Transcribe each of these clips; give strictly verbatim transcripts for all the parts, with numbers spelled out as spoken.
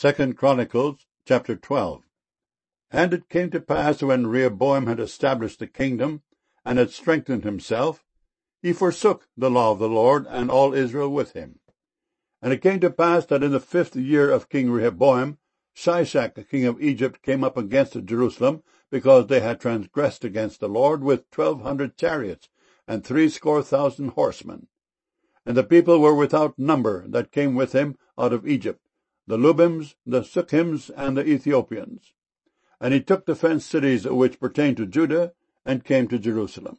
Second Chronicles chapter twelve. And it came to pass, when Rehoboam had established the kingdom, and had strengthened himself, he forsook the law of the Lord, and all Israel with him. And it came to pass that in the fifth year of King Rehoboam, Shishak the king of Egypt came up against Jerusalem, because they had transgressed against the Lord, with twelve hundred chariots, and threescore thousand horsemen. And the people were without number that came with him out of Egypt, the Lubims, the Sukkims, and the Ethiopians. And he took the fenced cities which pertained to Judah, and came to Jerusalem.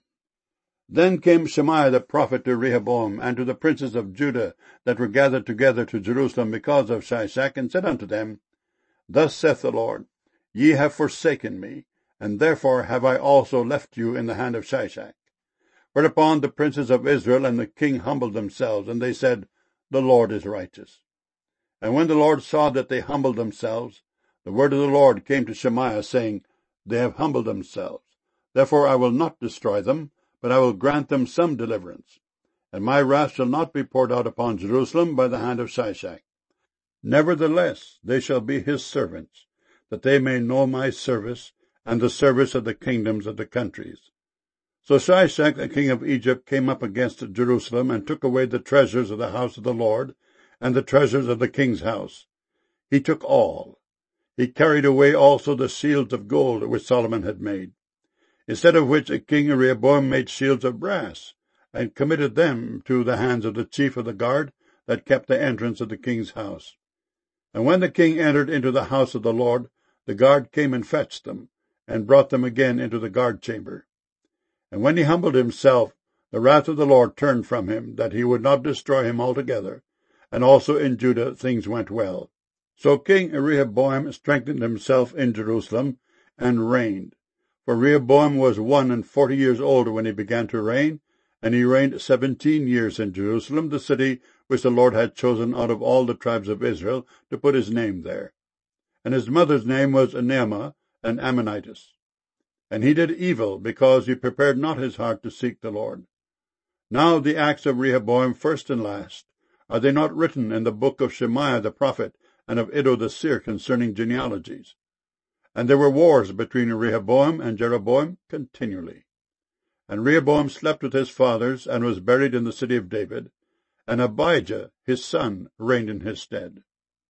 Then came Shemaiah the prophet to Rehoboam, and to the princes of Judah that were gathered together to Jerusalem because of Shishak, and said unto them, Thus saith the Lord, Ye have forsaken me, and therefore have I also left you in the hand of Shishak. Whereupon the princes of Israel and the king humbled themselves, and they said, The Lord is righteous. And when the Lord saw that they humbled themselves, the word of the Lord came to Shemaiah, saying, They have humbled themselves. Therefore I will not destroy them, but I will grant them some deliverance. And my wrath shall not be poured out upon Jerusalem by the hand of Shishak. Nevertheless they shall be his servants, that they may know my service, and the service of the kingdoms of the countries. So Shishak the king of Egypt came up against Jerusalem, and took away the treasures of the house of the Lord, and the treasures of the king's house. He took all. He carried away also the shields of gold which Solomon had made. Instead of which King Rehoboam made shields of brass, and committed them to the hands of the chief of the guard that kept the entrance of the king's house. And when the king entered into the house of the Lord, the guard came and fetched them, and brought them again into the guard chamber. And when he humbled himself, the wrath of the Lord turned from him, that he would not destroy him altogether. And also in Judah things went well. So King Rehoboam strengthened himself in Jerusalem, and reigned. For Rehoboam was one and forty years old when he began to reign, and he reigned seventeen years in Jerusalem, the city which the Lord had chosen out of all the tribes of Israel to put his name there. And his mother's name was Naamah, an Ammonitess. And he did evil, because he prepared not his heart to seek the Lord. Now the acts of Rehoboam, first and last, are they not written in the book of Shemaiah the prophet, and of Iddo the seer concerning genealogies? And there were wars between Rehoboam and Jeroboam continually. And Rehoboam slept with his fathers, and was buried in the city of David, and Abijah his son reigned in his stead.